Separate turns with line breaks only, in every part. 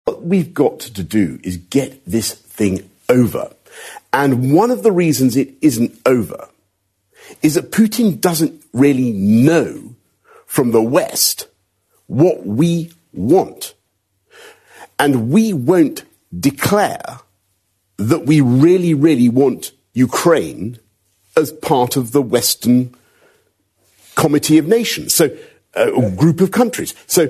What we've got to do is get this thing over. And one of the reasons it isn't over is that Putin doesn't really know from the West what we want. And we won't declare that we really, really want Ukraine as part of the Western Committee of Nations, so a group of countries. So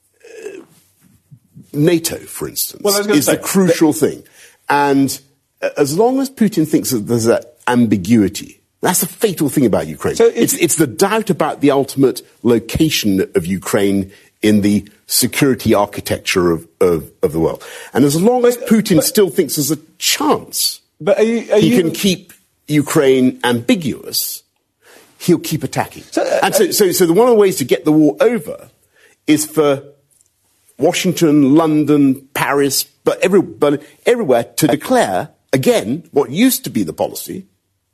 NATO, for instance, is the crucial thing. And as long as Putin thinks that there's that ambiguity, that's the fatal thing about Ukraine. So it's the doubt about the ultimate location of Ukraine in the security architecture of the world. And as long as Putin still thinks there's a chance he can keep Ukraine ambiguous, he'll keep attacking. So one of the ways to get the war over is for Washington, London, Paris, but everywhere to declare, again, what used to be the policy,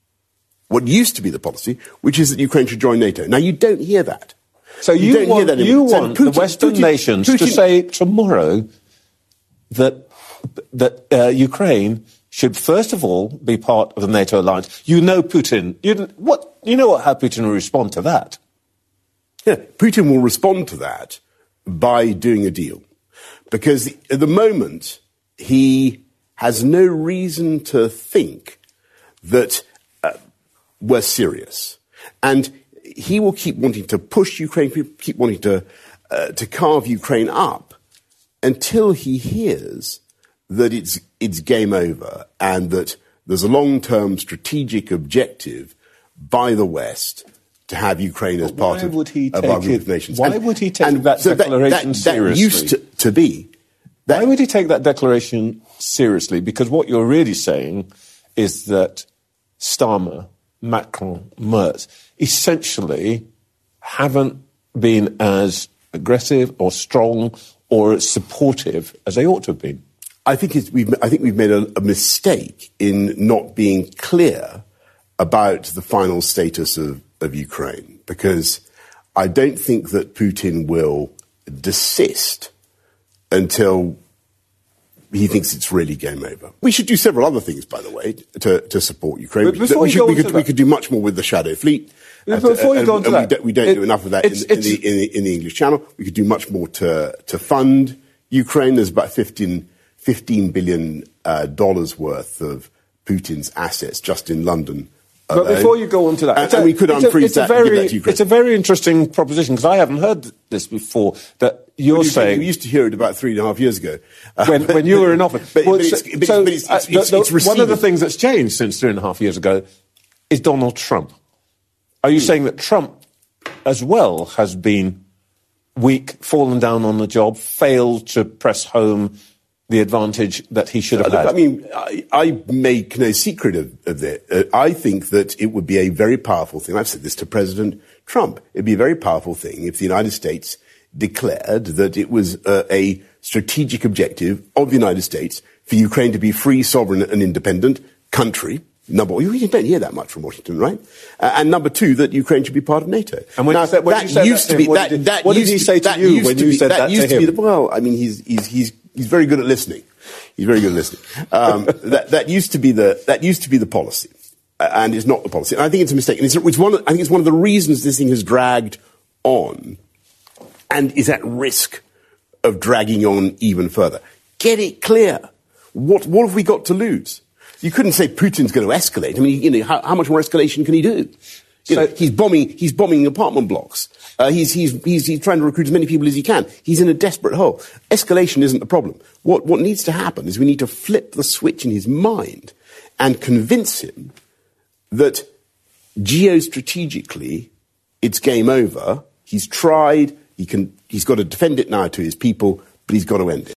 which is that Ukraine should join NATO. Now, you don't hear that.
So you want the Western nations to say tomorrow that Ukraine should first of all be part of the NATO alliance. You know Putin. How Putin will respond to that.
Yeah, Putin will respond to that by doing a deal, because at the moment he has no reason to think that we're serious, and he will keep wanting to push Ukraine, keep wanting to carve Ukraine up until he hears that it's game over and that there's a long-term strategic objective by the West to have Ukraine as part of our group of nations.
Why would he take that declaration seriously?
That used to be.
Why would he take that declaration seriously? Because what you're really saying is that Starmer, Macron, Merz essentially haven't been as aggressive or strong or as supportive as they ought to have been.
I think we've made a mistake in not being clear about the final status of Ukraine, because I don't think that Putin will desist until he thinks it's really game over. We should do several other things, by the way, to support Ukraine. We could do much more with the Shadow Fleet.
Before you go on to that,
we don't do enough of that in the English Channel. We could do much more to fund Ukraine. There's about $15 billion worth of Putin's assets just in London.
But before you go on to that,
and we could unfreeze that and give that to Ukraine.
It's a very interesting proposition, because I haven't heard this before, that you're saying...
We used to hear it about 3.5 years ago.
When you were in office.
It's
one of the things that's changed since 3.5 years ago is Donald Trump. Are you saying that Trump, as well, has been weak, fallen down on the job, failed to press home the advantage that he should have had?
I mean, I make no secret of that. I think that it would be a very powerful thing. I've said this to President Trump. It'd be a very powerful thing if the United States declared that it was a strategic objective of the United States for Ukraine to be free, sovereign, and independent country. Number one, you don't hear that much from Washington, right? And number two, that Ukraine should be part of NATO.
And what did he say to you when you said that to him?
Well, I mean, he's very good at listening. He's very good at listening. That used to be the policy, and it's not the policy. And I think it's a mistake. And I think it's one of the reasons this thing has dragged on, and is at risk of dragging on even further. Get it clear. What have we got to lose? You couldn't say Putin's going to escalate. I mean, how much more escalation can he do? He's bombing apartment blocks. He's trying to recruit as many people as he can. He's in a desperate hole. Escalation isn't the problem. What needs to happen is we need to flip the switch in his mind and convince him that geostrategically it's game over. He's tried. He's got to defend it now to his people, but he's got to end it.